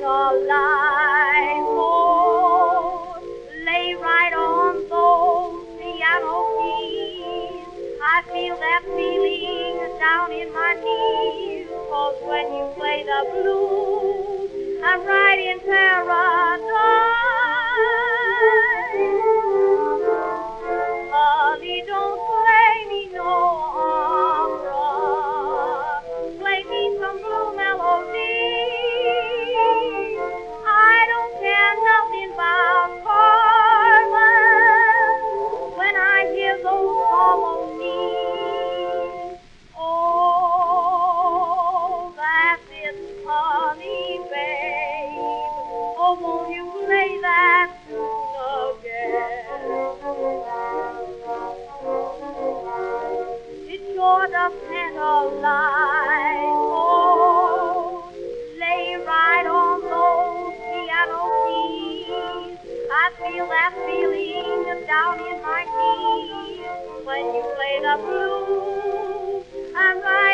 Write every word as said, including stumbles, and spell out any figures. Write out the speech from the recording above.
candlelight. Oh, lay right on those piano keys. I feel that feeling down in my knees. 'Cause when you play the blues, I'm right in paradise. Honey, don't play me no opera. Play me some blue melody. I don't care nothing about Carmen when I hear those harmonies. Oh, that's it, honey, babe. Oh, won't you play that tune again? It's sure does candlelight. Oh, lay right on those piano keys. I feel that feeling down in my knees. When you play the blues, I'm right